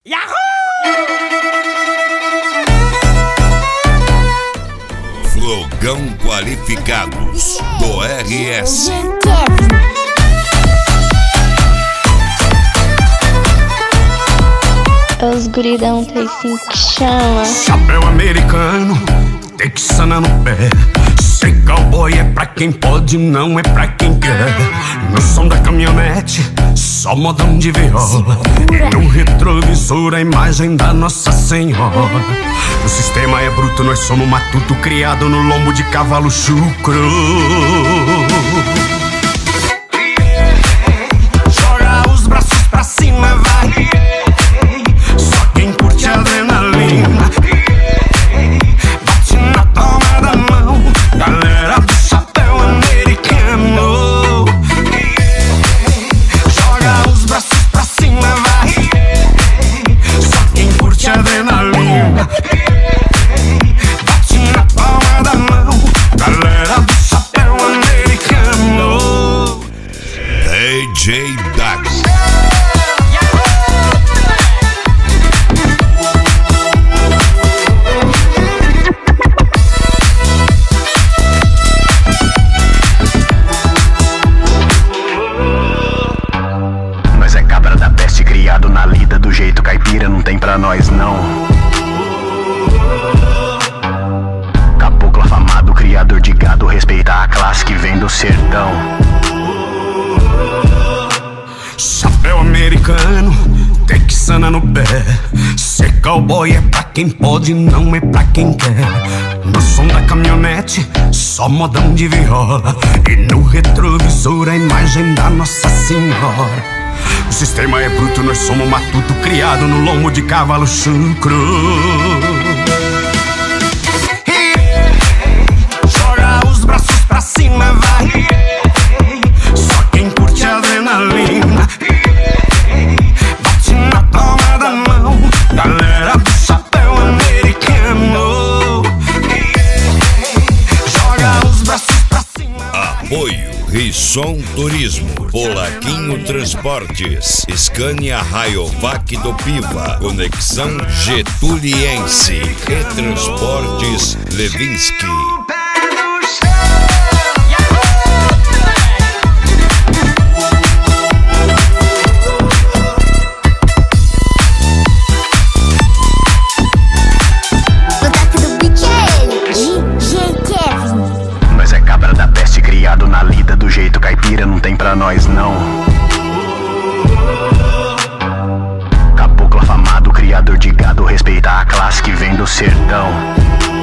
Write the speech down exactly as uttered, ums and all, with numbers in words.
Yahoo! Flogão Qualificados do R S. Os guridão T-cinco que chama. Chapéu americano, texana no pé. Ser cowboy é pra quem pode, não é pra quem quer. No som da caminhonete, só modão de viola. E no retrovisor a imagem da Nossa Senhora. O sistema é bruto, nós somos matuto, criado no lombo de cavalo chucro. Joga os braços pra cima, vai. Só quem curte adrenalina. Bate na palma da mão, galera do chapéu americano. Joga os braços pra cima, vai. Só quem curte adrenalina. Bate na palma da mão, galera do chapéu americano. D J Dax. Nós é cabra da peste, criado na lida do jeito caipira, não tem pra nós não. Caboclo afamado, criador de gado, respeita a classe que vem do sertão. Chapéu americano, texana no pé. Ser cowboy é pra quem pode, não é pra quem quer. No som da caminhonete, só modão de viola. E no retrovisor a imagem da Nossa Senhora. O sistema é bruto, nós somos matuto, criado no lombo de cavalo chucro. Joga os braços pra cima, vai. Só quem curte adrenalina. Bate na palma da mão, galera do chapéu americano. Joga os braços pra cima. Apoio Risson Turismo, Polaquinho Transportes, Scania Rayovac do Piva, Conexão Getuliense e Transportes Levinsky. Criado na lida do jeito caipira, não tem pra nós não. Caboclo afamado, criador de gado, respeita a classe que vem do sertão.